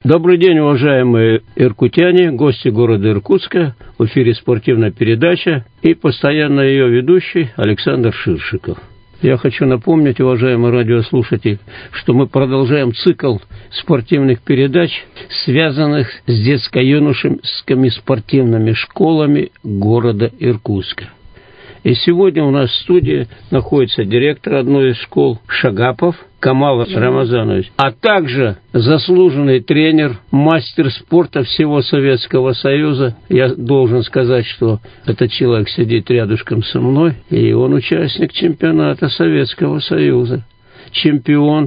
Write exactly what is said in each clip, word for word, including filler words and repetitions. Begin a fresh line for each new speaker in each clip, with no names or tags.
Добрый день, уважаемые иркутяне, гости города Иркутска. В эфире спортивная передача и постоянно ее ведущий Александр Ширшиков. Я хочу напомнить, уважаемые радиослушатели, что мы продолжаем цикл спортивных передач, связанных с детско-юношескими спортивными школами города Иркутска. И сегодня у нас в студии находится директор одной из школ Шагапов Камал Рамазанович, а также заслуженный тренер, мастер спорта всего Советского Союза. Я должен сказать, что этот человек сидит рядышком со мной, и он участник чемпионата Советского Союза, чемпион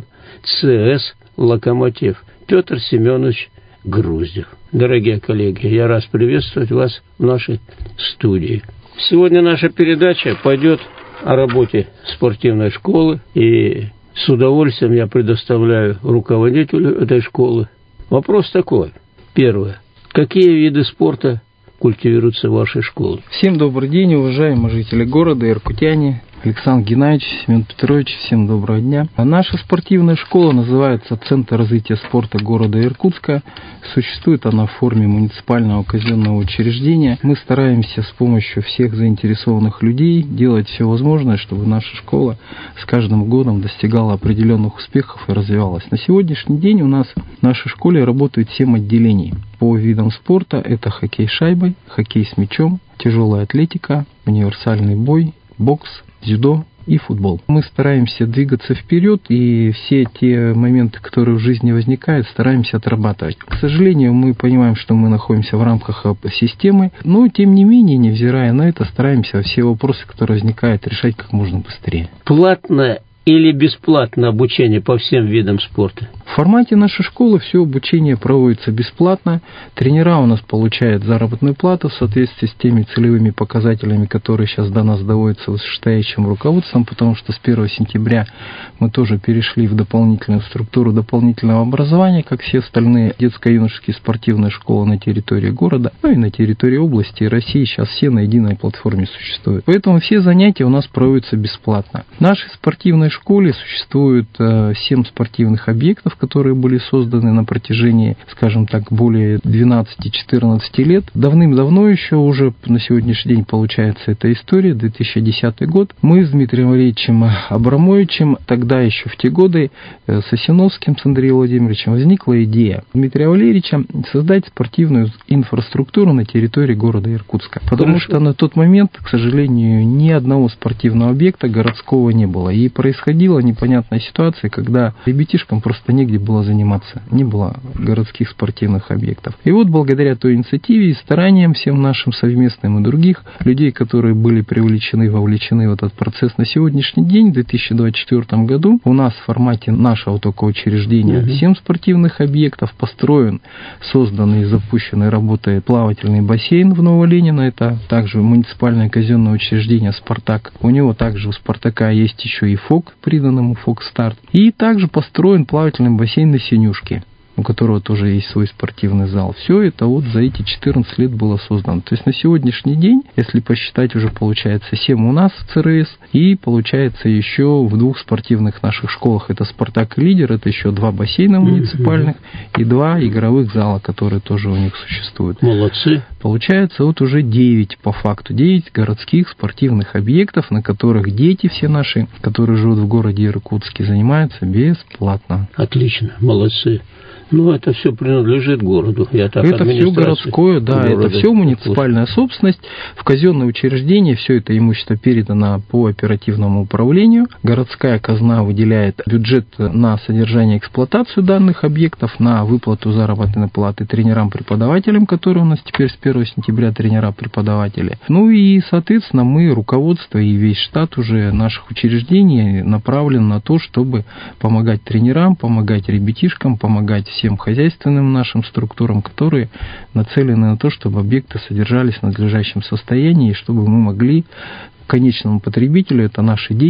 ЦС «Локомотив» Петр Семенович Груздев. Дорогие коллеги, я рад приветствовать вас в нашей студии. Сегодня наша передача пойдет о работе спортивной школы, и с удовольствием я предоставляю руководителю этой школы. Вопрос такой. Первое. Какие виды спорта культивируются в вашей школе?
Всем добрый день, уважаемые жители города, иркутяне. Александр Геннадьевич, Семен Петрович, всем доброго дня. Наша спортивная школа называется Центр развития спорта города Иркутска. Существует она в форме муниципального казенного учреждения. Мы стараемся с помощью всех заинтересованных людей делать все возможное, чтобы наша школа с каждым годом достигала определенных успехов и развивалась. На сегодняшний день у нас в нашей школе работает семь отделений. По видам спорта это хоккей с шайбой, хоккей с мячом, тяжелая атлетика, универсальный бой, бокс, дзюдо и футбол. Мы стараемся двигаться вперед, и все те моменты, которые в жизни возникают, стараемся отрабатывать. К сожалению, мы понимаем, что мы находимся в рамках системы, но тем не менее, невзирая на это, стараемся все вопросы, которые возникают, решать как можно быстрее.
Платное или бесплатное обучение по всем видам спорта?
В формате нашей школы все обучение проводится бесплатно. Тренера у нас получают заработную плату в соответствии с теми целевыми показателями, которые сейчас до нас доводятся вышестоящим руководством, потому что с первого сентября мы тоже перешли в дополнительную структуру дополнительного образования, как все остальные детско-юношеские спортивные школы на территории города, ну и на территории области и России сейчас все на единой платформе существуют. Поэтому все занятия у нас проводятся бесплатно. В нашей спортивной школе существует семь спортивных объектов, которые были созданы на протяжении, скажем так, более двенадцати-четырнадцати лет. Давным-давно еще уже на сегодняшний день получается эта история, две тысячи десятый год. Мы с Дмитрием Валерьевичем Абрамовичем, тогда еще в те годы, с Осиновским, с Андреем Владимировичем, возникла идея Дмитрия Валерьевича создать спортивную инфраструктуру на территории города Иркутска. Потому Хорошо. Что на тот момент, к сожалению, ни одного спортивного объекта городского не было. И происходила непонятная ситуация, когда ребятишкам просто не негде было заниматься, не было городских спортивных объектов. И вот благодаря той инициативе и стараниям всем нашим совместным и других людей, которые были привлечены, вовлечены в этот процесс на сегодняшний день, в две тысячи двадцать четвёртом году, у нас в формате нашего только учреждения угу. семь спортивных объектов, построен, создан и запущен и работает плавательный бассейн в Новоленино, это также муниципальное казенное учреждение «Спартак». У него также у «Спартака» есть еще и ФОК, приданному ФОК «Старт». И также построен плавательный бассейн на Синюшке, у которого тоже есть свой спортивный зал. Все это вот за эти четырнадцать лет было создано. То есть на сегодняшний день, если посчитать, уже получается семь у нас в ЦРС, и получается еще в двух спортивных наших школах. Это «Спартак» и «Лидер», это еще два бассейна муниципальных и два игровых зала, которые тоже у них существуют.
Молодцы.
Получается вот уже девять по факту, девять городских спортивных объектов, на которых дети все наши, которые живут в городе Иркутске, занимаются бесплатно.
Отлично, молодцы. Ну, это все принадлежит городу. Я так,
это все городское, да, города. Это все муниципальная собственность. В казенное учреждение все это имущество передано по оперативному управлению. Городская казна выделяет бюджет на содержание и эксплуатацию данных объектов, на выплату заработной платы тренерам-преподавателям, которые у нас теперь с первого сентября тренера-преподаватели. Ну и, соответственно, мы, руководство и весь штат уже наших учреждений направлен на то, чтобы помогать тренерам, помогать ребятишкам, помогать всем хозяйственным нашим структурам, которые нацелены на то, чтобы объекты содержались в надлежащем состоянии, и чтобы мы могли конечному потребителю, это наши дети,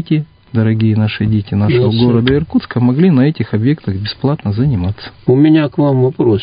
дорогие наши дети нашего
Молодцы.
города Иркутска могли на этих объектах бесплатно заниматься.
У меня к вам вопрос.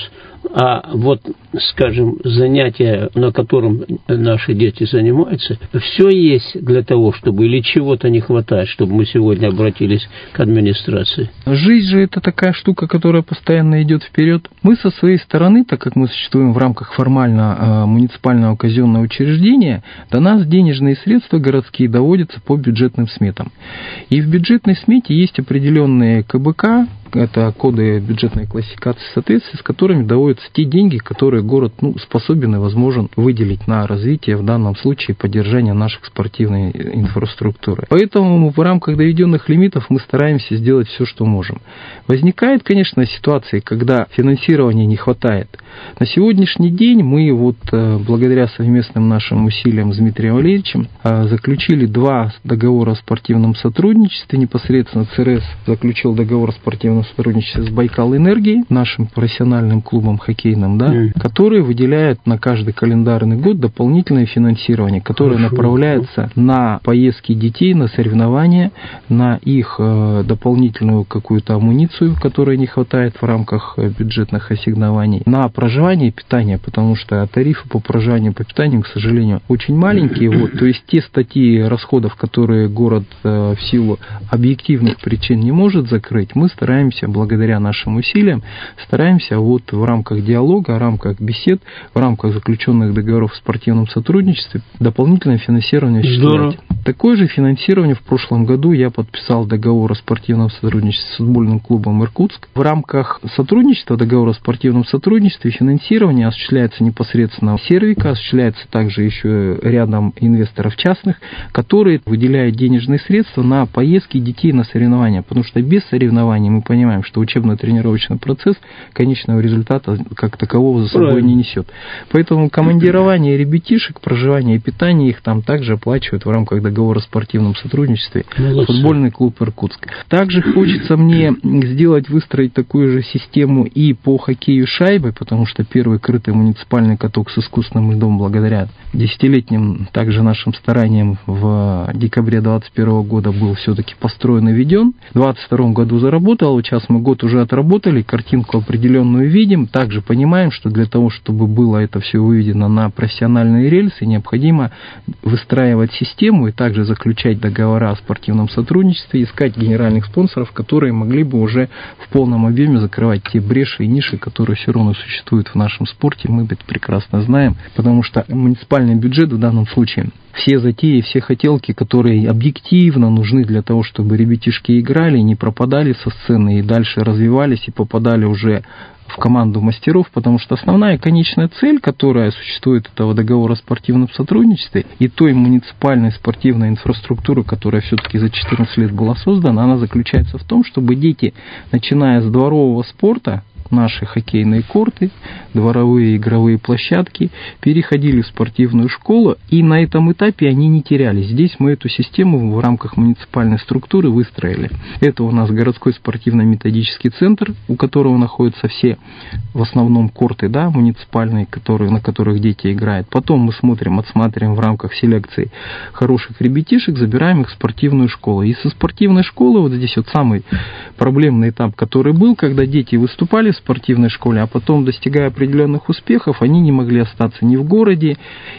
А вот, скажем, занятия, на котором наши дети занимаются, все есть для того, чтобы или чего-то не хватает, чтобы мы сегодня обратились к администрации?
Жизнь же это такая штука, которая постоянно идет вперед. Мы со своей стороны, так как мы существуем в рамках формально э, муниципального казенного учреждения, до нас денежные средства городские доводятся по бюджетным сметам. И в бюджетной смете есть определенные ка бэ ка, это коды бюджетной классификации соответствия, с которыми доводятся те деньги, которые город ну, способен и возможен выделить на развитие, в данном случае, поддержание наших спортивной инфраструктуры. Поэтому в рамках доведенных лимитов мы стараемся сделать все, что можем. Возникает, конечно, ситуации, когда финансирования не хватает. На сегодняшний день мы вот благодаря совместным нашим усилиям с Дмитрием Валерьевичем заключили два договора о спортивном сотрудничестве. Непосредственно цэ эр эс заключил договор о спортивном сотрудничестве с Байкал Энергией, нашим профессиональным клубом хоккейным, да, mm. которые выделяют на каждый календарный год дополнительное финансирование, которое Хорошо. направляется на поездки детей, на соревнования, на их э, дополнительную какую-то амуницию, которой не хватает в рамках бюджетных ассигнований, на проживание и питание, потому что тарифы по проживанию и по питанию, к сожалению, очень маленькие. Вот, то есть те статьи расходов, которые город э, в силу объективных причин не может закрыть, мы стараемся, благодаря нашим усилиям, стараемся вот в рамках диалога, в рамках бесед, в рамках заключенных договоров о спортивном сотрудничестве дополнительное финансирование осуществлять. Такое же финансирование в прошлом году я подписал договор о спортивном сотрудничестве с футбольным клубом Иркутск. В рамках сотрудничества, договора о спортивном сотрудничестве, финансирование осуществляется непосредственно сервика, осуществляется также еще рядом инвесторов частных, которые выделяют денежные средства на поездки детей на соревнования, потому что без соревнований мы понимаем, что учебно-тренировочный процесс конечного результата как такового за собой Правильно. не несет. Поэтому командирование ребятишек, проживание и питание их там также оплачивают в рамках договора о спортивном сотрудничестве Молодцы. футбольный клуб Иркутск. Также хочется мне сделать, выстроить такую же систему и по хоккею шайбой, потому что первый крытый муниципальный каток с искусственным льдом благодаря десятилетним также нашим стараниям в декабре двадцать первого года был все-таки построен и введен. В двадцать втором году заработал, сейчас мы год уже отработали, картинку определенную видим, также понимаем, что для того, чтобы было это все выведено на профессиональные рельсы, необходимо выстраивать систему и также заключать договора о спортивном сотрудничестве, искать генеральных спонсоров, которые могли бы уже в полном объеме закрывать те бреши и ниши, которые все равно существуют в нашем спорте, мы это прекрасно знаем, потому что муниципальный бюджет в данном случае, все затеи, все хотелки, которые объективно нужны для того, чтобы ребятишки играли, не пропадали со сцены и дальше развивались и попадали уже в команду мастеров, потому что основная конечная цель, которая существует этого договора о спортивном сотрудничестве и той муниципальной спортивной инфраструктуры, которая все-таки за четырнадцать лет была создана, она заключается в том, чтобы дети, начиная с дворового спорта, наши хоккейные корты, дворовые игровые площадки, переходили в спортивную школу, и на этом этапе они не терялись. Здесь мы эту систему в рамках муниципальной структуры выстроили. Это у нас городской спортивно-методический центр, у которого находятся все, в основном, корты, да, муниципальные, которые, на которых дети играют. Потом мы смотрим, отсматриваем в рамках селекции хороших ребятишек, забираем их в спортивную школу. И со спортивной школы, вот здесь вот самый проблемный этап, который был, когда дети выступали в спортивной школе, а потом, достигая определенных успехов, они не могли остаться ни в городе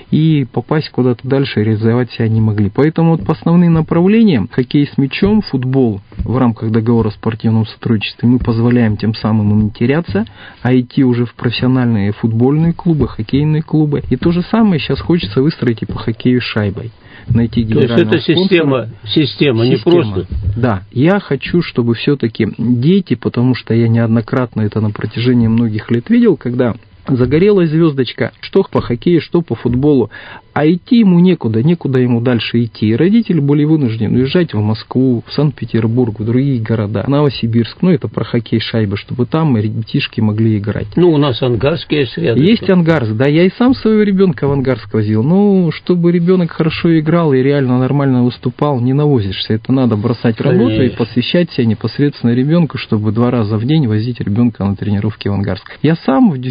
и попасть куда-то дальше, реализовать себя не могли. Поэтому вот по основным направлениям хоккей с мячом, футбол в рамках договора о спортивном сотрудничестве мы позволяем тем самым им не теряться, а идти уже в профессиональные футбольные клубы, хоккейные клубы. И то же самое сейчас хочется выстроить и по хоккею с шайбой. Найти генерального спонсора. То есть это система, система, не просто. Да, я хочу, чтобы все-таки дети, потому что я неоднократно это на протяжении многих лет видел, когда загорелась звездочка, что по хоккею, что по футболу, а идти ему некуда, некуда ему дальше идти. И родители были вынуждены уезжать в Москву, в Санкт-Петербург, в другие города, Новосибирск, ну это про хоккей шайба, чтобы там ребятишки могли играть.
Ну, у нас Ангарский есть рядом.
Есть Ангарск, да, я и сам своего ребенка в Ангарск возил. Ну, чтобы ребенок хорошо играл и реально нормально выступал, не навозишься. Это надо бросать работу Конечно. и посвящать себя непосредственно ребенку, чтобы два раза в день возить ребенка на тренировки в Ангарск. Я сам в тысяча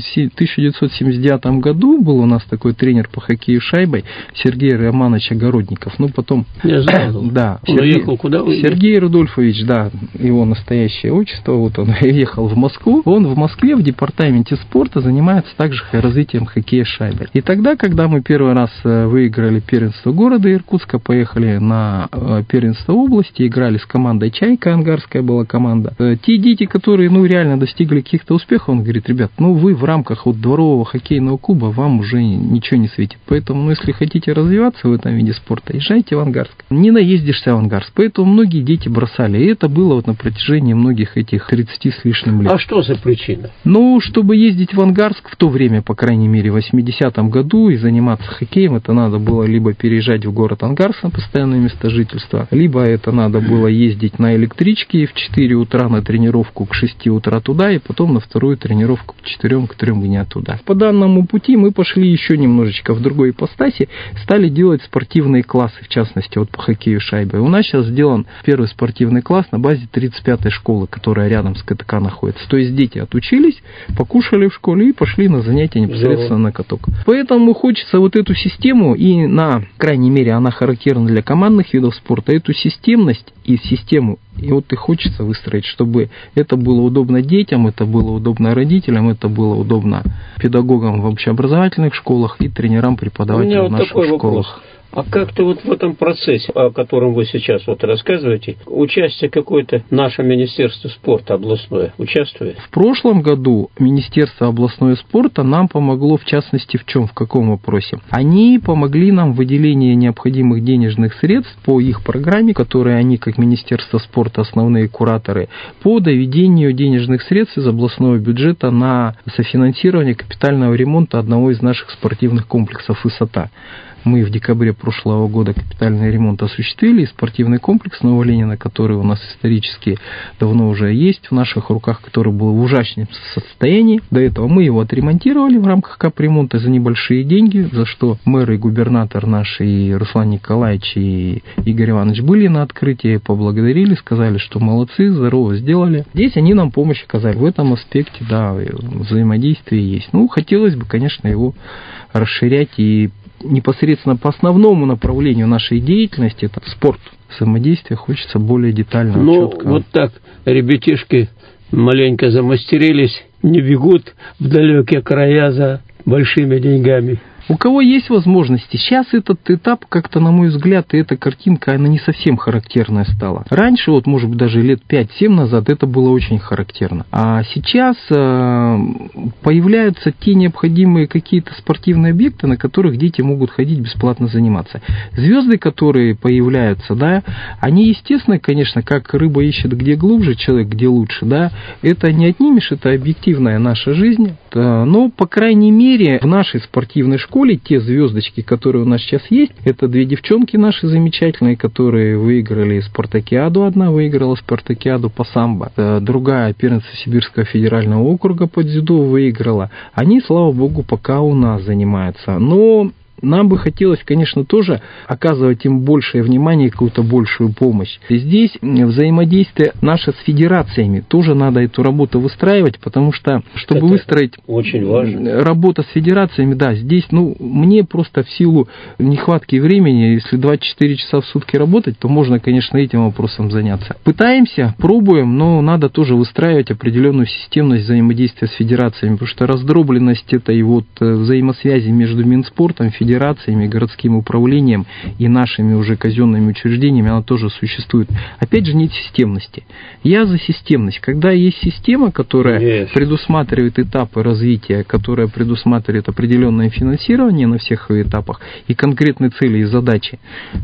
тысяча девятьсот семьдесят девятом году был у нас такой тренер по хоккею шайбой Сергей Романович Огородников. Ну, потом...
Я знал.
Да.
Он
Сергей,
уехал куда?
Сергей Рудольфович, да, его настоящее отчество. Вот он ехал в Москву. Он в Москве в департаменте спорта занимается также развитием хоккея шайбой. И тогда, когда мы первый раз выиграли первенство города Иркутска, поехали на первенство области, играли с командой «Чайка», ангарская была команда. Те дети, которые, ну, реально достигли каких-то успехов, он говорит: ребят, ну, вы в рамках вот дворового хоккейного клуба, вам уже ничего не светит. Поэтому, ну, если хотите развиваться в этом виде спорта, езжайте в Ангарск. Не наездишься в Ангарск. Поэтому многие дети бросали. И это было вот на протяжении многих этих тридцати с лишним лет.
А что за причина?
Ну, чтобы ездить в Ангарск в то время, по крайней мере, в восьмидесятом году и заниматься хоккеем, это надо было либо переезжать в город Ангарск на постоянное место жительства, либо это надо было ездить на электричке в четыре утра на тренировку, к шести утра туда, и потом на вторую тренировку к четырем, к трем дня туда. По данному пути мы пошли еще немножечко в другой ипостаси, стали делать спортивные классы, в частности, вот по хоккею шайбой. У нас сейчас сделан первый спортивный класс на базе тридцать пятой школы, которая рядом с КТК находится. То есть дети отучились, покушали в школе и пошли на занятия непосредственно на каток. Поэтому хочется вот эту систему, и на крайней мере она характерна для командных видов спорта, эту системность и систему, и вот и хочется выстроить, чтобы это было удобно детям, это было удобно родителям, это было удобно педагогам в общеобразовательных школах и тренерам, преподавателям в наших школах.
Вопрос. А как-то вот в этом процессе, о котором вы сейчас вот рассказываете, участие какое-то наше Министерство спорта областное участвует?
В прошлом году Министерство областное спорта нам помогло, в частности, в чем, в каком вопросе? Они помогли нам в выделении необходимых денежных средств по их программе, которые они, как Министерство спорта, основные кураторы, по доведению денежных средств из областного бюджета на софинансирование капитального ремонта одного из наших спортивных комплексов «Высота». Мы в декабре прошлого года капитальный ремонт осуществили, и спортивный комплекс Нового Ленина, который у нас исторически давно уже есть в наших руках, который был в ужаснейшем состоянии. До этого мы его отремонтировали в рамках капремонта за небольшие деньги, за что мэр и губернатор наш, и Руслан Николаевич, и Игорь Иванович были на открытии, поблагодарили, сказали, что молодцы, здорово сделали. Здесь они нам помощь оказали. В этом аспекте, да, взаимодействие есть. Ну, хотелось бы, конечно, его расширять и непосредственно по основному направлению нашей деятельности, это спорт, взаимодействие, хочется более детально,
ну,
четко.
Вот так ребятишки маленько замастерились, не бегут в далекие края за большими деньгами.
У кого есть возможности, сейчас этот этап, как-то, на мой взгляд, и эта картинка, она не совсем характерная стала. Раньше, вот, может быть, даже лет пять-семь назад это было очень характерно. А сейчас э, появляются те необходимые какие-то спортивные объекты, на которых дети могут ходить бесплатно заниматься. Звезды, которые появляются, да, они, естественно, конечно, как рыба ищет где глубже, человек где лучше, да, это не отнимешь, это объективная наша жизнь, да, но, по крайней мере, в нашей спортивной школе школе те звездочки, которые у нас сейчас есть, это две девчонки наши замечательные, которые выиграли спартакиаду. Одна выиграла спартакиаду по самбо, другая первенство Сибирского федерального округа по дзюдо выиграла. Они, слава богу, пока у нас занимаются. Но нам бы хотелось, конечно, тоже оказывать им большее внимание и какую-то большую помощь. И здесь взаимодействие наше с федерациями. Тоже надо эту работу выстраивать, потому что, чтобы это выстроить
очень важно.
Работу с федерациями, да, здесь, ну, мне просто в силу нехватки времени, если двадцать четыре часа в сутки работать, то можно, конечно, этим вопросом заняться. Пытаемся, пробуем, но надо тоже выстраивать определенную системность взаимодействия с федерациями, потому что раздробленность этой вот взаимосвязи между Минспортом, федерациями, федерациями, городским управлением и нашими уже казенными учреждениями, она тоже существует. Опять же, нет системности. Я за системность. Когда есть система, которая yes. предусматривает этапы развития, которая предусматривает определенное финансирование на всех этапах и конкретные цели и задачи,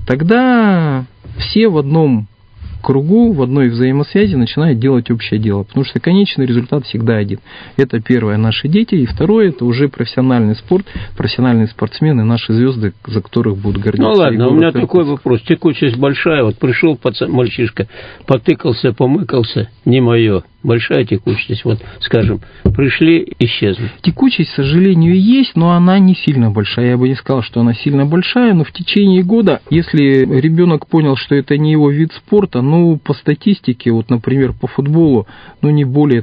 тогда все в одном кругу, в одной взаимосвязи начинают делать общее дело, потому что конечный результат всегда один. Это первое, наши дети, и второе, это уже профессиональный спорт, профессиональные спортсмены, наши звезды, за которых будут гордиться.
Ну ладно, у меня такой вопрос, текучесть большая, вот пришел пацан, мальчишка, потыкался, помыкался, не мое. Большая текучесть, вот, скажем, пришли, исчезли.
Текучесть, к сожалению, есть, но она не сильно большая. Я бы не сказал, что она сильно большая, но в течение года, если ребенок понял, что это не его вид спорта, ну, по статистике, вот, например, по футболу, ну, не более, там,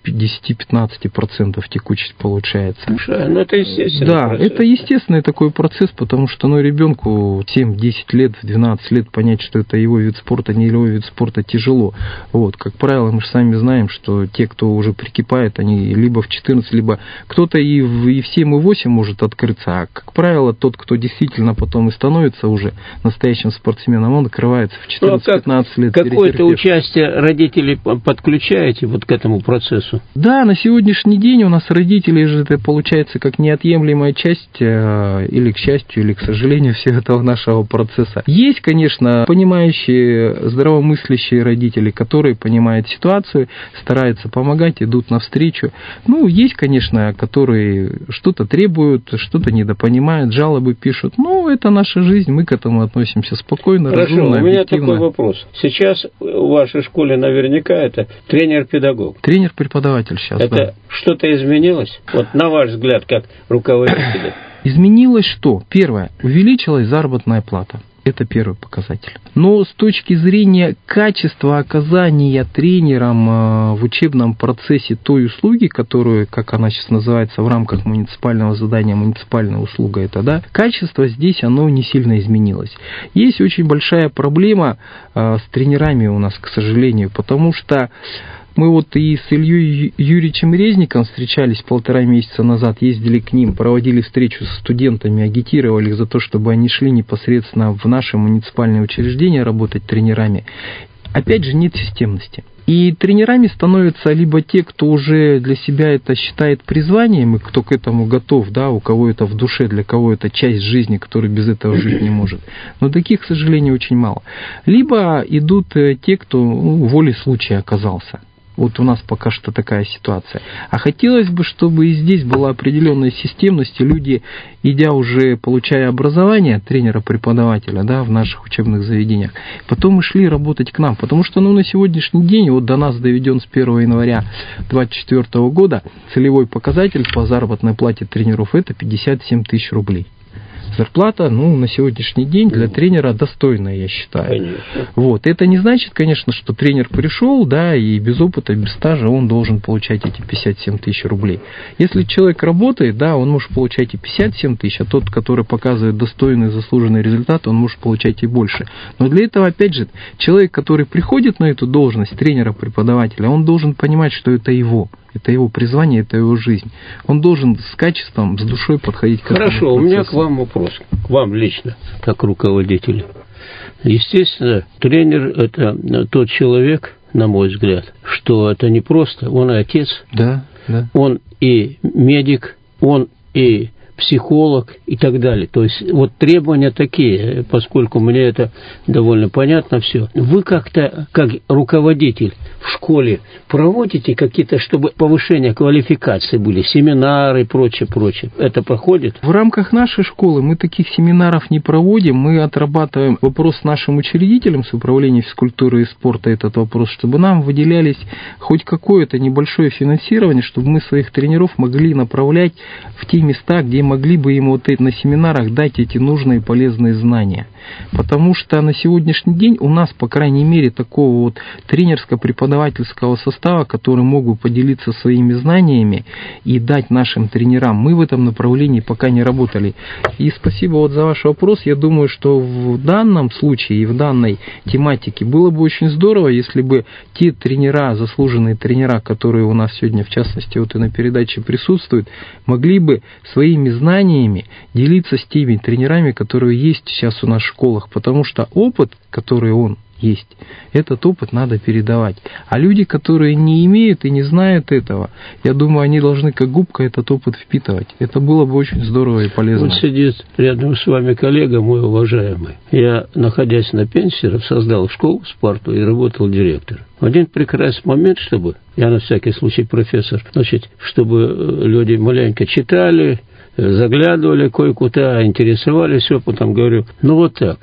десять-пятнадцать процентов текучесть получается.
Слушай, ну это естественно.
Да,
процесс.
Это естественный такой процесс, потому что ну, ребенку семь-десять лет, в двенадцать лет понять, что это его вид спорта, не его вид спорта, тяжело. Вот, как правило, мы же сами знаем, что те, кто уже прикипает, они либо в четырнадцать, либо кто-то и в, и в семь, и в восемь может открыться, а, как правило, тот, кто действительно потом и становится уже настоящим спортсменом, он открывается в четырнадцать-пятнадцать лет.
Какое-то участие родителей подключаете вот к этому процессу?
Да, на сегодняшний день у нас родители же это получается как неотъемлемая часть, или к счастью, или к сожалению, всего этого нашего процесса. Есть, конечно, понимающие, здравомыслящие родители, которые понимают ситуацию, стараются помогать, идут навстречу. Ну, есть, конечно, которые что-то требуют, что-то недопонимают, жалобы пишут. Ну, это наша жизнь, мы к этому относимся спокойно,
Хорошо,
разумно,
у меня
объективно.
такой вопрос. Сейчас в вашей школе наверняка это тренер-педагог.
Тренер-преподаватель сейчас,
это
да.
Что-то изменилось? Вот на ваш взгляд, как руководителя.
Изменилось что? Первое. Увеличилась заработная плата. Это первый показатель. Но с точки зрения качества оказания тренером в учебном процессе той услуги, которую, как она сейчас называется, в рамках муниципального задания, муниципальная услуга, это, да, качество здесь, оно не сильно изменилось. Есть очень большая проблема с тренерами у нас, к сожалению, потому что мы вот и с Ильей Юрьевичем Резником встречались полтора месяца назад, ездили к ним, проводили встречу с студентами, агитировали их за то, чтобы они шли непосредственно в наше муниципальное учреждение работать тренерами. Опять же, нет системности. И тренерами становятся либо те, кто уже для себя это считает призванием, и кто к этому готов, да, у кого это в душе, для кого это часть жизни, который без этого жить не может. Но таких, к сожалению, очень мало. Либо идут те, кто ну, волей случая оказался. Вот у нас пока что такая ситуация. А хотелось бы, чтобы и здесь была определенная системность, и люди, идя уже, получая образование тренера-преподавателя, да, в наших учебных заведениях, потом и шли работать к нам. Потому что ну, на сегодняшний день, вот до нас доведен с первого января две тысячи двадцать четвёртого года, целевой показатель по заработной плате тренеров – это пятьдесят семь тысяч рублей. Зарплата, ну, на сегодняшний день для тренера достойная, я считаю.
Конечно.
Вот. Это не значит, конечно, что тренер пришел, да, и без опыта, без стажа он должен получать эти пятьдесят семь тысяч рублей. Если человек работает, да, он может получать и пятьдесят семь тысяч, а тот, который показывает достойный, заслуженный результат, он может получать и больше. Но для этого, опять же, человек, который приходит на эту должность тренера-преподавателя, он должен понимать, что это его. Это его призвание, это его жизнь. Он должен с качеством, с душой подходить к этому процессу.
Хорошо, у меня к вам вопрос. К вам лично, как руководителю. Естественно, тренер – это тот человек, на мой взгляд, что это не просто. Он и отец,
да, да.
Он и медик, он и психолог и так далее. То есть вот требования такие, поскольку мне это довольно понятно все. Вы как-то, как руководитель в школе, проводите какие-то, чтобы повышение квалификации были, семинары и прочее, прочее. Это проходит?
В рамках нашей школы мы таких семинаров не проводим. Мы отрабатываем вопрос с нашим учредителем, с управлением физкультуры и спорта, этот вопрос, чтобы нам выделялись хоть какое-то небольшое финансирование, чтобы мы своих тренеров могли направлять в те места, где могли бы им вот на семинарах дать эти нужные и полезные знания. Потому что на сегодняшний день у нас, по крайней мере, такого вот тренерско-преподавательского состава, который мог бы поделиться своими знаниями и дать нашим тренерам, мы в этом направлении пока не работали. И спасибо вот за ваш вопрос. Я думаю, что в данном случае и в данной тематике было бы очень здорово, если бы те тренера, заслуженные тренера, которые у нас сегодня, в частности, вот и на передаче присутствуют, могли бы своими знаниями делиться с теми тренерами, которые есть сейчас у нас в школах, потому что опыт, который он есть, этот опыт надо передавать. А люди, которые не имеют и не знают этого, я думаю, они должны как губка этот опыт впитывать. Это было бы очень здорово и полезно.
Вот сидит рядом с вами коллега мой уважаемый. Я, находясь на пенсии, создал школу «Спарту» и работал директором. В один прекрасный момент, чтобы, я на всякий случай профессор, значит, чтобы люди маленько читали, заглядывали кое-куда, интересовались опытом, говорю, ну вот так,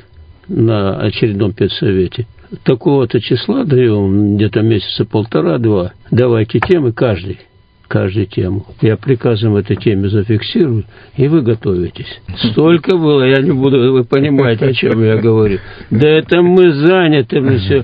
на очередном педсовете. Такого-то числа даем, где-то месяца полтора-два, давайте темы каждый, каждую тему. Я приказом этой теме зафиксирую, и вы готовитесь. Столько было, я не буду, вы понимаете, о чем я говорю. Да это мы заняты, мы все.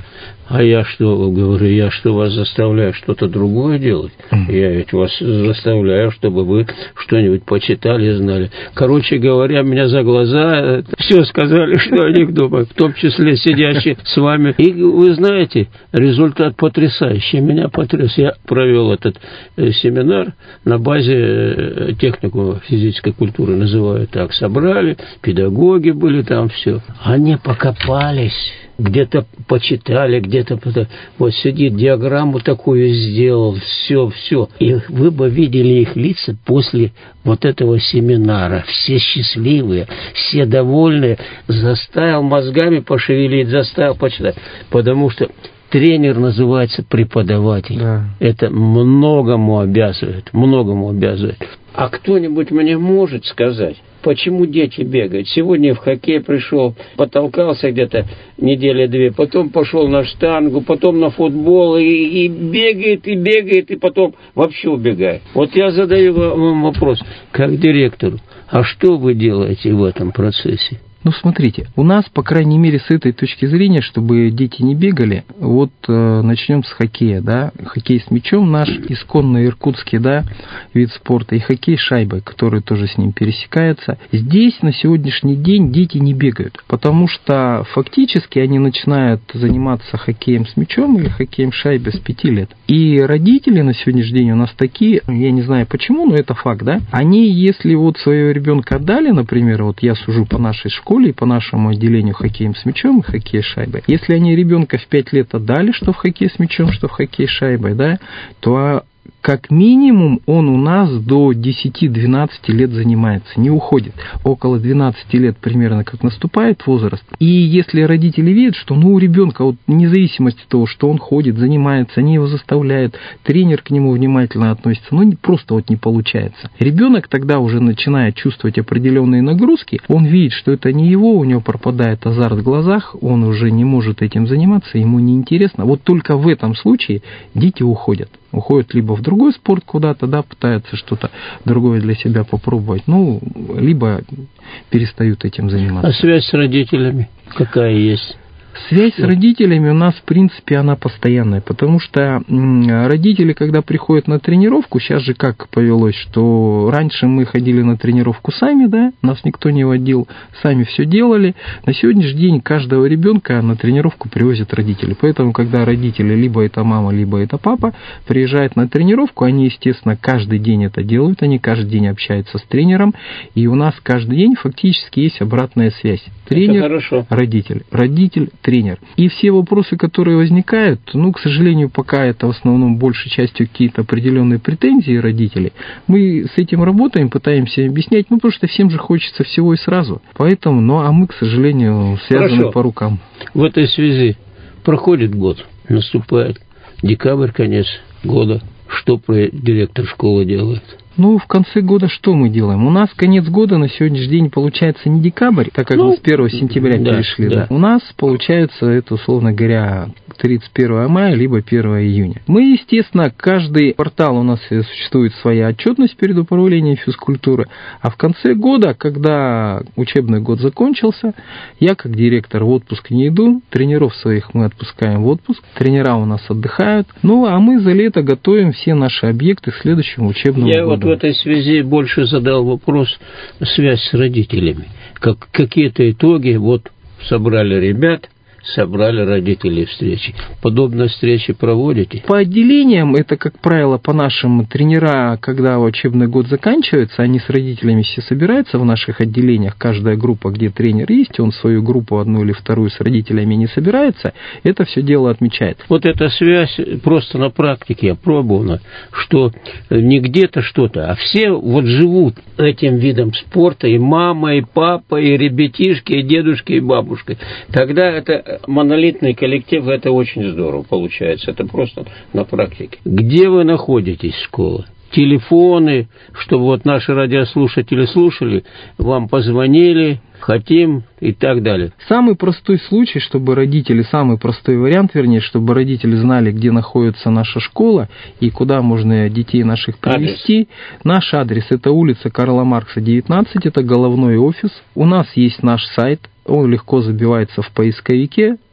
А я что, говорю, я что, вас заставляю что-то другое делать? Я ведь вас заставляю, чтобы вы что-нибудь почитали, знали. Короче говоря, меня за глаза все сказали, что о них думают, в том числе сидящие с вами. И вы знаете, результат потрясающий. Меня потряс. Я провел этот семинар на базе техникума физической культуры, называю так. Собрали, педагоги были там, все. Они покопались. Где-то почитали, где-то... Вот сидит, диаграмму такую сделал, все, все. И вы бы видели их лица после вот этого семинара. Все счастливые, все довольные. Заставил мозгами пошевелить, заставил почитать. Потому что тренер называется преподаватель. Да. Это многому обязывает, многому обязывает. А кто-нибудь мне может сказать, почему дети бегают? Сегодня в хоккей пришел, потолкался где-то недели две, потом пошел на штангу, потом на футбол, и, и бегает, и бегает, и потом вообще убегает. Вот я задаю вам вопрос, как директору, а что вы делаете в этом процессе?
Ну, смотрите, у нас, по крайней мере, с этой точки зрения, чтобы дети не бегали, вот э, начнем с хоккея, да, хоккей с мячом наш исконно иркутский, да, вид спорта, и хоккей с шайбой, который тоже с ним пересекается. Здесь на сегодняшний день дети не бегают, потому что фактически они начинают заниматься хоккеем с мячом или хоккеем с шайбой с пяти лет. И родители на сегодняшний день у нас такие, я не знаю почему, но это факт, да, они, если вот своего ребенка отдали, например, вот я сужу по нашей школе, и по нашему отделению хоккеем с мячом и хоккей с шайбой. Если они ребенка в пять лет отдали, что в хоккей с мячом, что в хоккей с шайбой, да, то как минимум он у нас до десяти-двенадцати лет занимается, не уходит. Около двенадцати лет примерно как наступает возраст. И если родители видят, что ну, у ребенка, вот, вне зависимости от того, что он ходит, занимается, они его заставляют, тренер к нему внимательно относится, ну просто вот не получается. Ребенок тогда уже начинает чувствовать определенные нагрузки, он видит, что это не его, у него пропадает азарт в глазах, он уже не может этим заниматься, ему неинтересно. Вот только в этом случае дети уходят. Уходят либо в другой спорт куда-то, да, пытаются что-то другое для себя попробовать, ну, либо перестают этим заниматься.
А связь с родителями какая есть?
Связь с родителями у нас, в принципе, она постоянная, потому что родители, когда приходят на тренировку, сейчас же как повелось, что раньше мы ходили на тренировку сами, да, нас никто не водил, сами все делали. На сегодняшний день каждого ребенка на тренировку привозят родители, поэтому, когда родители, либо это мама, либо это папа, приезжают на тренировку, они, естественно, каждый день это делают, они каждый день общаются с тренером, и у нас каждый день фактически есть обратная связь. Тренер, родитель, родитель, тренер. И все вопросы, которые возникают, ну, к сожалению, пока это в основном большей частью какие-то определенные претензии родителей, мы с этим работаем, пытаемся объяснять, ну, потому что всем же хочется всего и сразу. Поэтому, ну, а мы, к сожалению, связаны Хорошо. По рукам.
В этой связи проходит год, наступает декабрь, конец года. Что директор школы делает?
Ну, в конце года что мы делаем? У нас конец года на сегодняшний день получается не декабрь, так как ну, мы с первого сентября да, перешли. Да. Да. У нас получается это, условно говоря, тридцать первого мая, либо первого июня. Мы, естественно, каждый квартал у нас существует своя отчетность перед управлением физкультуры, а в конце года, когда учебный год закончился, я как директор в отпуск не иду, тренеров своих мы отпускаем в отпуск, тренера у нас отдыхают, ну, а мы за лето готовим все наши объекты к следующему учебному
я
году.
Вот в этой связи больше задал вопрос связь с родителями. Как, какие-то итоги, вот собрали ребят, собрали родителей встречи. Подобные встречи проводите?
По отделениям, это, как правило, по нашим тренера, когда учебный год заканчивается, они с родителями все собираются в наших отделениях, каждая группа, где тренер есть, он свою группу одну или вторую с родителями не собирается, это все дело отмечает.
Вот эта связь просто на практике опробована, что не где-то что-то, а все вот живут этим видом спорта, и мама, и папа, и ребятишки, и дедушки, и бабушки. Тогда это монолитный коллектив, это очень здорово получается, это просто на практике. Где вы находитесь, школа? Телефоны, чтобы вот наши радиослушатели слушали, вам позвонили, хотим и так далее.
Самый простой случай, чтобы родители, самый простой вариант, вернее, чтобы родители знали, где находится наша школа и куда можно детей наших привезти. Адрес. Наш адрес – это улица Карла Маркса, девятнадцать, это головной офис. У нас есть наш сайт, он легко забивается в поисковике,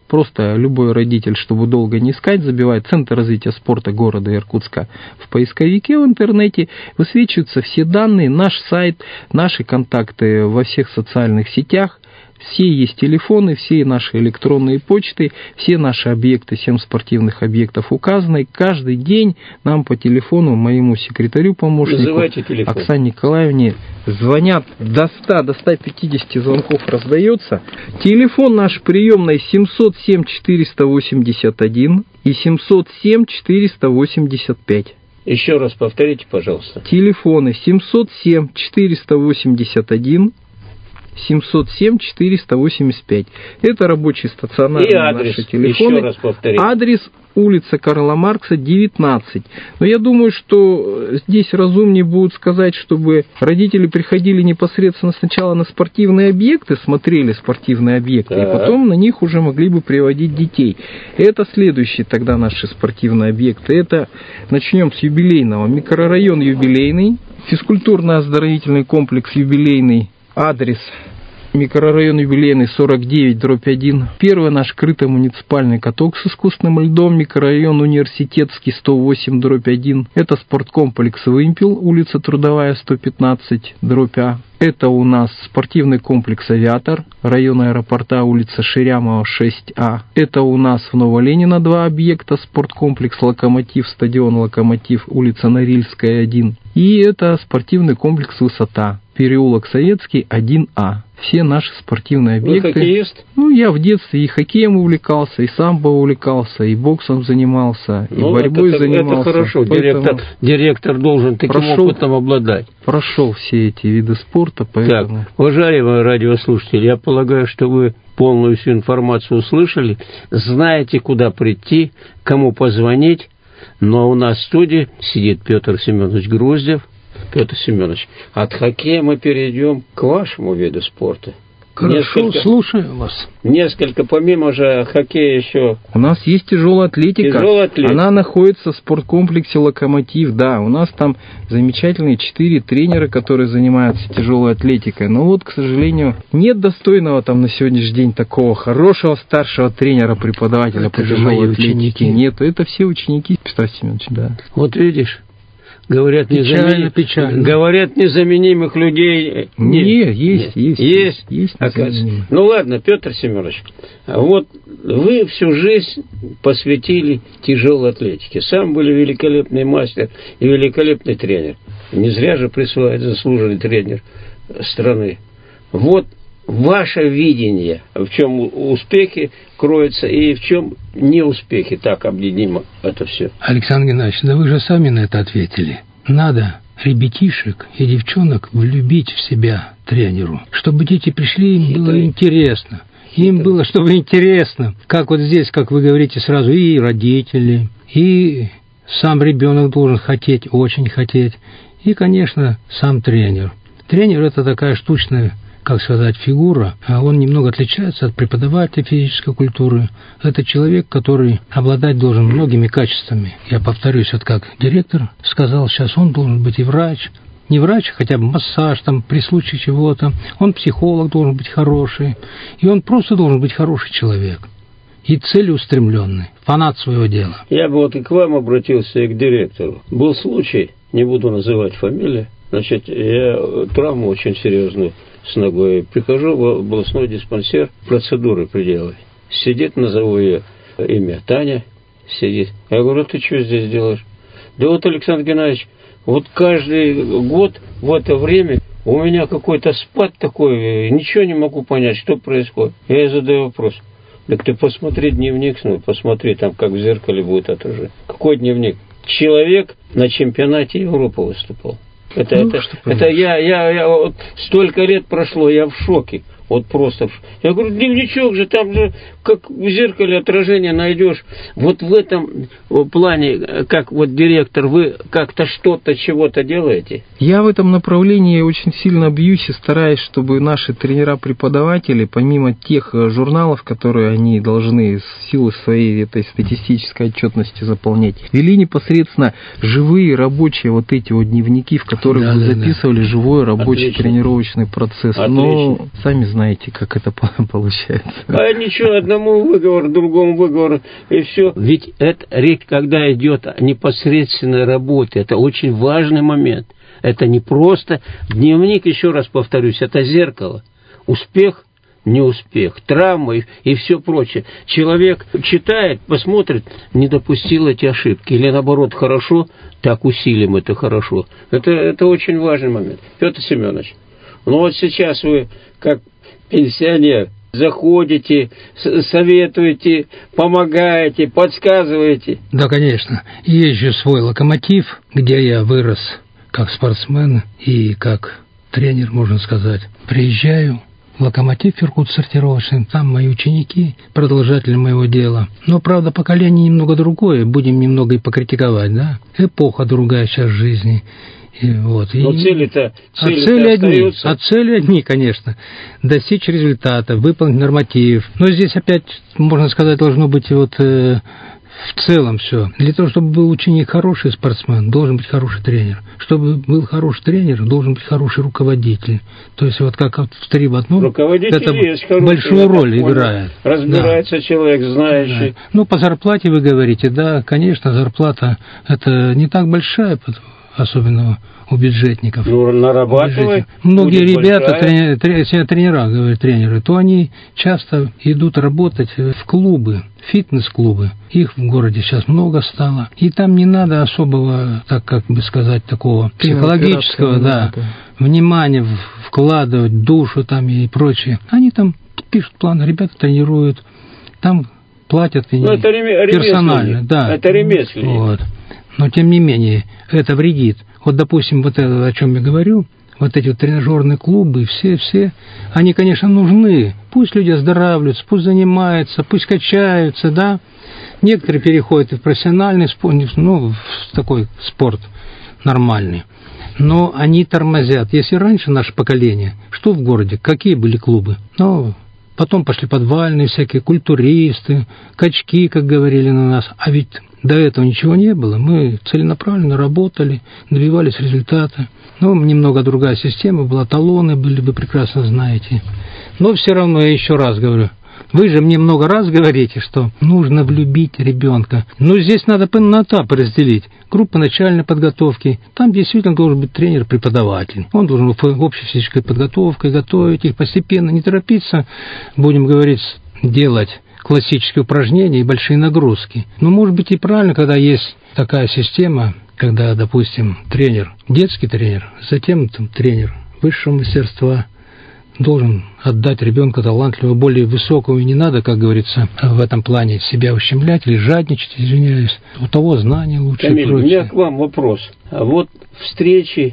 Просто любой родитель, чтобы долго не искать, забивает «Центр развития спорта города Иркутска» в поисковике в интернете, высвечиваются все данные, наш сайт, наши контакты во всех социальных сетях. Все есть телефоны, все наши электронные почты, все наши объекты, семь спортивных объектов указаны. Каждый день нам по телефону, моему секретарю, помощнику Оксане Николаевне звонят до ста, до ста пятидесяти звонков раздается. Телефон наш приемный семьсот семь четыреста восемьдесят один и семьсот семь четыреста восемьдесят пять.
Еще раз повторите, пожалуйста.
Телефоны семьсот семь четыреста восемьдесят один семьсот семь четыреста восемьдесят пять. Это рабочий стационарный
и адрес,
наши телефоны.
Еще раз повторите.
Адрес улица Карла Маркса, девятнадцать. Но я думаю, что здесь разумнее будет сказать, чтобы родители приходили непосредственно сначала на спортивные объекты, смотрели спортивные объекты, да. И потом на них уже могли бы приводить детей. Это следующие тогда наши спортивные объекты. Это начнем с юбилейного. Микрорайон Юбилейный, физкультурно-оздоровительный комплекс Юбилейный. Адрес микрорайон Юбилейный, сорок девять, дробь один. Первый наш крытый муниципальный каток с искусственным льдом, микрорайон Университетский, сто восемь, дробь один. Это спорткомплекс «Вымпел», улица Трудовая, сто пятнадцать, дробь А. Это у нас спортивный комплекс «Авиатор», район аэропорта, улица Ширямова, шесть А. Это у нас в Новоленина два объекта, спорткомплекс «Локомотив», стадион «Локомотив», улица Норильская, один. И это спортивный комплекс «Высота», переулок Советский, один А. Все наши спортивные объекты.
Вы хоккеист?
Ну, я в детстве и хоккеем увлекался, и самбо увлекался, и боксом занимался, и ну, борьбой это, занимался.
Это хорошо, директор, директор должен таким прошел, опытом обладать.
Прошел все эти виды спорта, поэтому...
Так, уважаемые радиослушатели, я полагаю, что вы полную всю информацию услышали, знаете, куда прийти, кому позвонить, но у нас в студии сидит Петр Семенович Груздев. Петр Семенович, от хоккея мы перейдем к вашему виду спорта.
Хорошо, несколько, слушаю вас.
Несколько, помимо же хоккея еще...
У нас есть тяжелая атлетика.
Тяжелая атлетика.
Она находится в спорткомплексе «Локомотив». Да, у нас там замечательные четыре тренера, которые занимаются тяжелой атлетикой. Но вот, к сожалению, нет достойного там на сегодняшний день такого хорошего старшего тренера-преподавателя по тяжелой атлетике. Нет, это все ученики, Петр Семенович, да.
Вот видишь. Говорят,
печально,
незаменим...
печально.
Говорят, незаменимых людей
нет. Нет, есть, есть.
Есть,
есть,
есть ну ладно, Петр Семенович, вот вы всю жизнь посвятили тяжелой атлетике. Сам были великолепный мастер и великолепный тренер. Не зря же присылает заслуженный тренер страны. Вот ваше видение, в чем успехи кроются и в чем неуспехи. Так объединимо это все.
Александр Геннадьевич, да вы же сами на это ответили. Надо ребятишек и девчонок влюбить в себя тренеру, чтобы дети пришли, им Хитрый. было интересно. Хитрый. Им было, чтобы интересно. Как вот здесь, как вы говорите, сразу и родители, и сам ребенок должен хотеть, очень хотеть, и, конечно, сам тренер. Тренер – это такая штучная, как сказать, фигура, а он немного отличается от преподавателя физической культуры. Это человек, который обладать должен многими качествами. Я повторюсь, вот как директор сказал, сейчас он должен быть и врач, не врач, хотя бы массаж, там, при случае чего-то. Он психолог должен быть хороший, и он просто должен быть хороший человек. И целеустремленный, фанат своего дела.
Я бы вот и к вам обратился, и к директору. Был случай, не буду называть фамилию, значит, я травму очень серьезную с ногой. Прихожу в областной диспансер, процедуры приделывать. Сидит, назову ее имя, Таня, сидит. Я говорю, ты что здесь делаешь? Да вот, Александр Геннадьевич, вот каждый год в это время у меня какой-то спад такой, ничего не могу понять, что происходит. Я ей задаю вопрос. Так ты посмотри дневник, ну, посмотри, там как в зеркале будет отражение. Какой дневник? Человек на чемпионате Европы выступал. Это, ну, это, это я, я, я вот столько лет прошло, я в шоке. Вот просто. Я говорю, дневничок же, там же, как в зеркале отражение найдешь. Вот в этом плане, как вот директор, вы как-то что-то, чего-то делаете?
Я в этом направлении очень сильно бьюсь и стараюсь, чтобы наши тренера-преподаватели, помимо тех журналов, которые они должны с силы своей этой статистической отчетности заполнять, вели непосредственно живые рабочие вот эти вот дневники, в которых да, вы да, записывали да. живой рабочий Отлично. тренировочный процесс. Отлично. Но сами знаете, знаете, как это получается.
А ничего, одному выговор, другому выговор, и все. Ведь это речь, когда идет о непосредственной работе, это очень важный момент. Это не просто дневник, еще раз повторюсь, это зеркало. Успех, неуспех, травмы и все прочее. Человек читает, посмотрит, не допустил эти ошибки. Или наоборот, хорошо, так усилим это хорошо. Это, это очень важный момент. Петр Семенович, ну вот сейчас вы, как пенсионер, заходите, советуете, помогаете, подсказываете.
Да, конечно. Есть же свой «Локомотив», где я вырос как спортсмен и как тренер, можно сказать. Приезжаю в «Локомотив» Иркутск-сортировочный, там мои ученики, продолжатели моего дела. Но, правда, поколение немного другое, будем немного и покритиковать, да? Эпоха другая сейчас в жизни. И вот.
Но и... цели-то, цели-то
а цели одни,
остаются.
А цели одни, конечно. Достичь результата, выполнить норматив. Но здесь опять, можно сказать, должно быть вот... Э, в целом все. Для того, чтобы был ученик хороший спортсмен, должен быть хороший тренер. Чтобы был хороший тренер, должен быть хороший руководитель. То есть вот как в три в одном, это есть большую роль играет.
Разбирается да. человек, знающий.
Да. Ну, по зарплате вы говорите, да, конечно, зарплата это не так большая, особенно у бюджетников.
Ну, нарабатывай.
Многие ребята, тренера, тренера, говорят, тренеры, то они часто идут работать в клубы, фитнес-клубы. Их в городе сейчас много стало. И там не надо особого, так как бы сказать, такого психологического, да, да, внимания вкладывать, душу там и прочее. Они там пишут план, ребята тренируют, там платят и
это
персонально. Да.
Это ремесленник.
Вот. Но, тем не менее, это вредит. Вот, допустим, вот это, о чем я говорю, вот эти вот тренажерные клубы, все-все, они, конечно, нужны. Пусть люди оздоравливаются, пусть занимаются, пусть качаются, да. Некоторые переходят в профессиональный спорт, ну, в такой спорт нормальный. Но они тормозят. Если раньше наше поколение, что в городе, какие были клубы? Ну, потом пошли подвальные всякие, культуристы, качки, как говорили на нас. А ведь до этого ничего не было. Мы целенаправленно работали, добивались результата. Но немного другая система была, талоны были, вы прекрасно знаете. Но все равно, я еще раз говорю, вы же мне много раз говорите, что нужно влюбить ребенка. Но здесь надо на этапы разделить. Группа начальной подготовки. Там действительно должен быть тренер-преподаватель. Он должен в общей физической подготовкой готовить их постепенно, не торопиться, будем говорить, делать классические упражнения и большие нагрузки. Но может быть и правильно, когда есть такая система, когда, допустим, тренер, детский тренер, затем там, тренер высшего мастерства должен отдать ребенку талантливого, более высокого, и не надо, как говорится, в этом плане себя ущемлять или жадничать, извиняюсь. У того знания лучше.
Камиль, у меня к вам вопрос. А вот встречи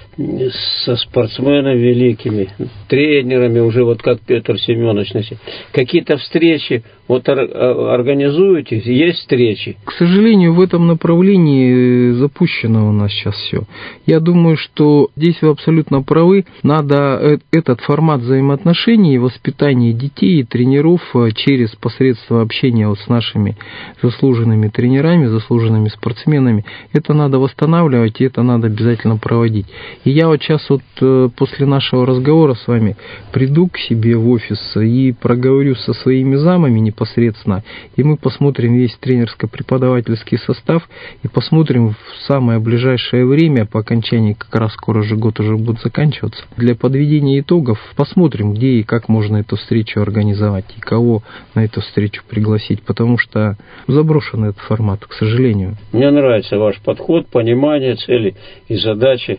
со спортсменами великими, тренерами, уже вот как Петр Семенович, какие-то встречи вот организуете, есть встречи?
К сожалению, в этом направлении запущено у нас сейчас все. Я думаю, что здесь вы абсолютно правы. Надо этот формат взаимоотношений, воспитания детей и тренеров через посредство общения вот с нашими заслуженными тренерами, заслуженными спортсменами, это надо восстанавливать, и это надо обязательно проводить. И я вот сейчас вот после нашего разговора с вами приду к себе в офис и проговорю со своими замами непосредственно, и мы посмотрим весь тренерско-преподавательский состав и посмотрим в самое ближайшее время, по окончании, как раз скоро же год уже будет заканчиваться, для подведения итогов посмотрим, где и как можно эту встречу организовать и кого на эту встречу пригласить, потому что заброшен этот формат, к сожалению.
Мне нравится ваш подход, понимание цели и задачи.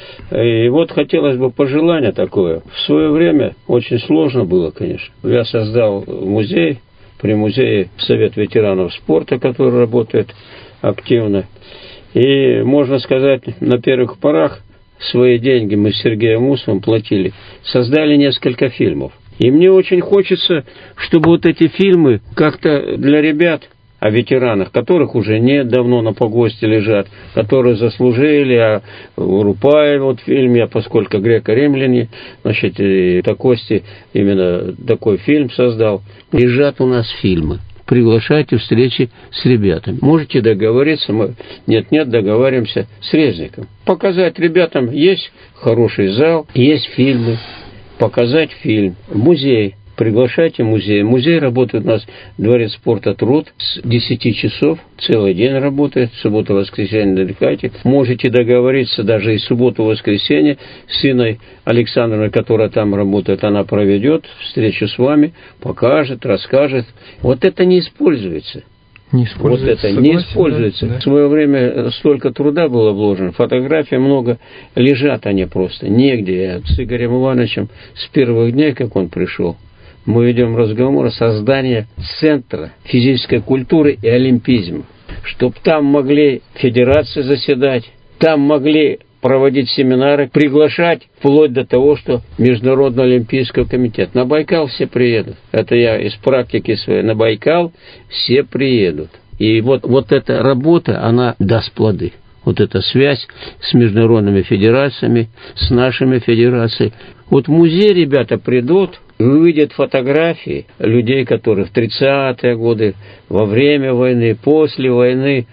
И вот хотелось бы пожелание такое. В свое время очень сложно было, конечно. Я создал музей, при музее Совет ветеранов спорта, который работает активно. И, можно сказать, на первых порах свои деньги мы с Сергеем Усовым платили. Создали несколько фильмов. И мне очень хочется, чтобы вот эти фильмы как-то для ребят, о ветеранах, которых уже нет, давно на погосте лежат, которые заслужили, а Рупай вот в фильме, а поскольку греко-римляне, значит, и Кости именно такой фильм создал. Лежат у нас фильмы. Приглашайте встречи с ребятами. Можете договориться, мы нет-нет, договариваемся с Резником. Показать ребятам, есть хороший зал, есть фильмы, показать фильм, музей. Приглашайте музей. Музей работает у нас, Дворец спорта «Труд», с десяти часов, целый день работает, субботу-воскресенье отдыхайте. Можете договориться даже и субботу-воскресенье с Инной Александровной, которая там работает, она проведет встречу с вами, покажет, расскажет. Вот это не используется.
Не используется.
Вот это
Согласен,
не используется.
Да?
В свое время столько труда было вложено, фотографий много, лежат они просто, негде. Я с Игорем Ивановичем с первых дней, как он пришел, мы ведем разговор о создании центра физической культуры и олимпизма, чтобы там могли федерации заседать, там могли проводить семинары, приглашать, вплоть до того, что Международный олимпийский комитет. На Байкал все приедут. Это я из практики своей. На Байкал все приедут. И вот, вот эта работа, она даст плоды. Вот эта связь с международными федерациями, с нашими федерациями. Вот в музей ребята придут, увидят фотографии людей, которые в тридцатые годы, во время войны, после войны.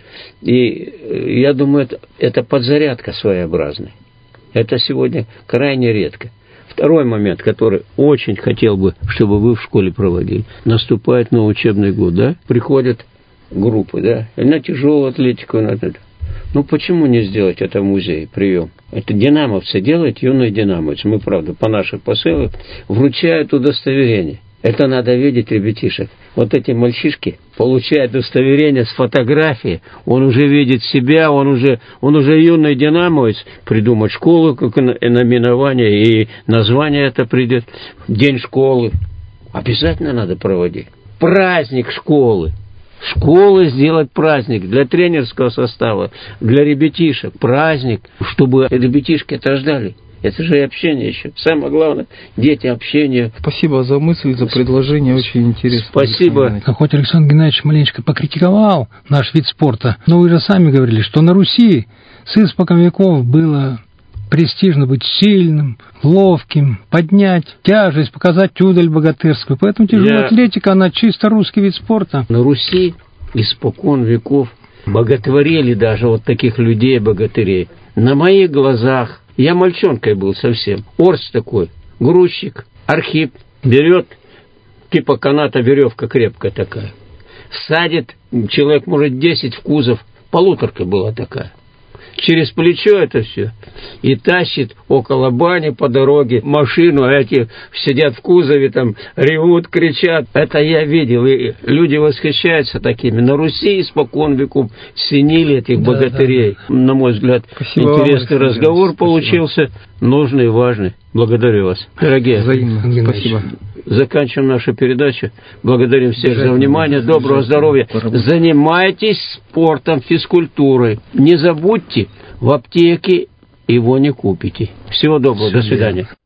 И я думаю, это, это подзарядка своеобразная. Это сегодня крайне редко. Второй момент, который очень хотел бы, чтобы вы в школе проводили. Наступает новый учебный год, да? Приходят группы, да? На тяжелую атлетику, на это. Ну, почему не сделать это в музее, прием? Это динамовцы делают, юные динамовцы. Мы, правда, по нашим посылам вручают удостоверение. Это надо видеть, ребятишек. Вот эти мальчишки получают удостоверение с фотографией. Он уже видит себя, он уже, он уже юный динамовец. Придумать школу, как наименование, и название это придет. День школы. Обязательно надо проводить. Праздник школы. Школы сделать праздник для тренерского состава, для ребятишек. Праздник, чтобы ребятишки это ждали. Это же и общение еще. Самое главное, дети, общение.
Спасибо за мысль, за предложение, очень интересно.
Спасибо.
А хоть Александр Геннадьевич маленечко покритиковал наш вид спорта, но вы же сами говорили, что на Руси с испокон веков было престижно быть сильным, ловким, поднять тяжесть, показать удаль богатырскую. Поэтому тяжелая Я... атлетика, она чисто русский вид спорта.
На Руси испокон веков боготворили даже вот таких людей, богатырей. На моих глазах, я мальчонкой был совсем, Орс такой, грузчик, Архип, берет, типа каната веревка крепкая такая, садит, человек может десять в кузов, полуторка была такая. Через плечо это все. И тащит около бани по дороге машину, а эти сидят в кузове, там ревут, кричат. Это я видел, и люди восхищаются такими. На Руси испокон веков ценили этих да, богатырей. Да, да. На мой взгляд, спасибо интересный вам, разговор спасибо. Получился, нужный и важный. Благодарю вас. Дорогие,
взаимно. Спасибо.
Заканчиваем нашу передачу. Благодарим всех за внимание. Доброго здоровья. Занимайтесь спортом, физкультурой. Не забудьте, в аптеке его не купите. Всего доброго. До свидания.